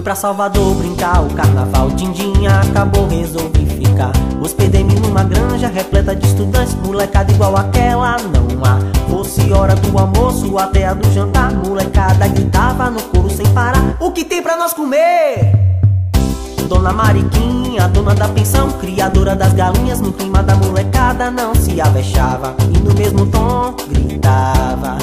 pra Salvador brincar, o carnaval Dindinha acabou, resolvi ficar. Hospedei-me numa granja repleta de estudantes, molecada igual aquela não há. Fosse hora do almoço até a do jantar, molecada gritava no coro sem parar: o que tem pra nós comer? Dona Mariquinha, dona da pensão, criadora das galinhas, no clima da molecada não se avexava e no mesmo tom gritava: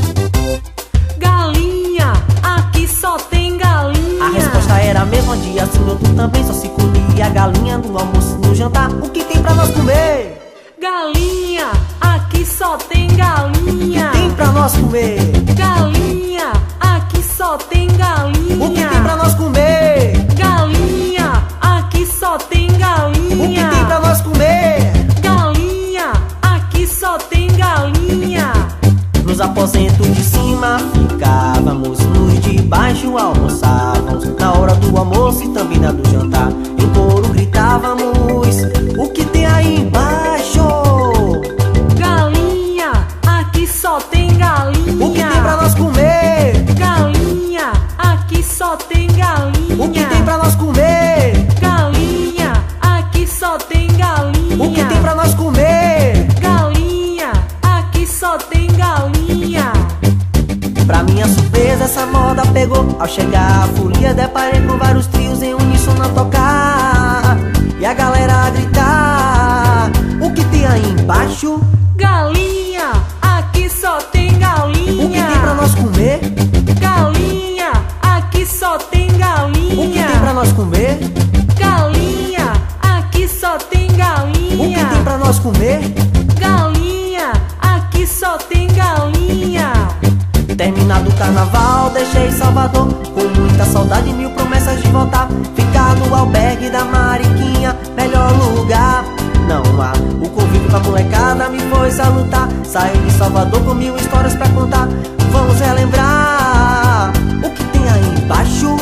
galinha, aqui só tem galinha. A resposta era a mesma, dia assim outro também, só se comia galinha no almoço e no jantar. O que tem pra nós comer? Galinha, aqui só tem galinha. O que tem pra nós comer? Galinha, aqui só tem galinha. O que tem pra nós comer? Galinha, aqui só tem galinha. O que tem pra nós comer? Galinha, aqui só tem galinha. Nos aposentos de cima ficávamos, nos de baixo almoçávamos. Na hora do almoço e também na do jantar, em coro gritávamos: o que tem aí embaixo? Galinha, aqui só tem galinha. O que tem pra nós comer? Galinha, aqui só tem galinha. O que tem pra nós comer? Galinha, aqui só tem galinha. O que tem pra nós comer? Galinha, aqui só tem galinha. Pra minha surpresa essa moda pegou. Ao chegar a folia deparei com vários trios em uníssono a tocar e a galera a gritar: o que tem aí embaixo? Galinha, aqui só tem galinha. O que tem pra nós comer? Galinha, aqui só tem galinha. O que tem pra nós comer? Galinha, aqui só tem galinha. O que tem pra nós comer? Galinha, aqui só tem galinha. Terminado o carnaval, deixei Salvador com muita saudade e mil promessas de voltar. Ficar no albergue da Mariquinha, melhor lugar não há. O convívio com a molecada me foi salutar. Saí de Salvador com mil histórias pra contar. Vamos relembrar o que tem aí embaixo.